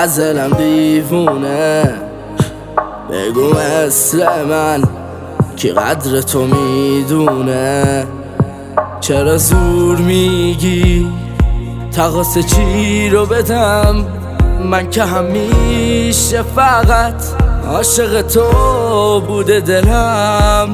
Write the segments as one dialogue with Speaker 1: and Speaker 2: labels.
Speaker 1: از دلم دیوونه. بگو مثل من کی قدر تو میدونه. چرا زور میگی تقاص چی رو بدم؟ من که همیشه فقط عاشق تو بوده دلم.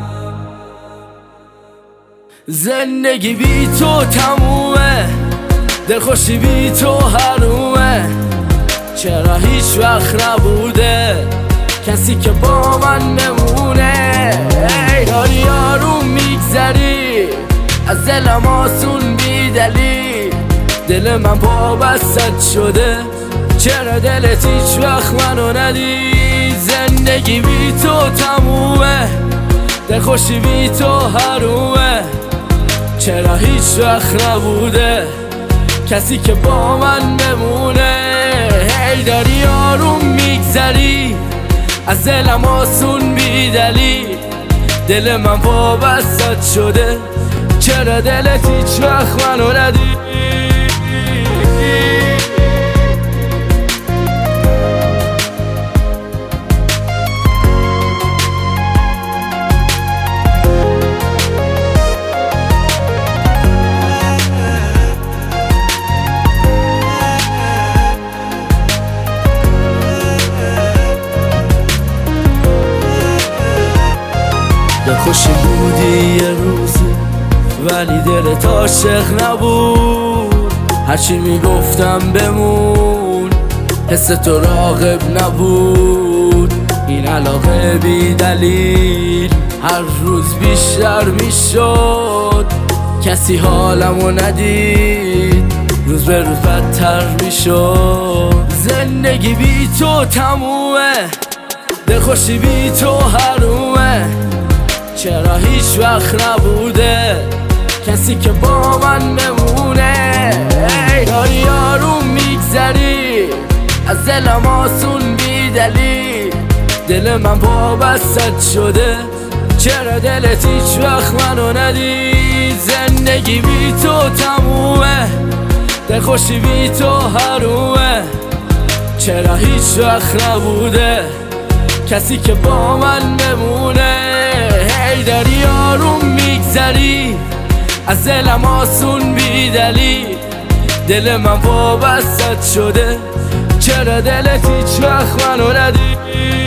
Speaker 1: زندگی بی تو تمومه، دلخوشی بی تو حرومه. چرا هیچ وقت نبوده کسی که با من بمونه؟ ای داری آروم میگذری از دلم آسون بی دلیل. دل من وابستت شده، چرا دلت هیچ وقت منو ندید؟ زندگی بی تو تمومه، دلخوشی بی تو حرومه. چرا هیچ وقت نبوده کسی که با من بمونه؟ هی داری آروم میگذری از دلم آسون بی دلیل. دل من وابستت شده، چرا دلت هیچ وقت منو ندید؟ خوشی بودی یه روزی ولی دلت عاشق نبود. هرچی میگفتم بمون، حس تو راغب نبود. این علاقه بی دلیل هر روز بیشتر میشد. کسی حالمو ندید، روز به روز بدتر میشد. زندگی بی تو تمومه، دلخوشی بی تو حرومه. چرا هیچ وقت نبوده کسی که با من بمونه؟ ای داری آروم میگذری از دلم آسون بی دلیل. دل من وابستت شده، چرا دلت هیچ وقت منو ندید؟ زندگی بی تو تمومه، دلخوشی بی تو حرومه. چرا هیچ وقت نبوده کسی که با من بمونه؟ هی داری آروم میگذری از دلم آسون بی دلیل. دل من وابستت شده، چرا دلت هیچ وقت منو ندید؟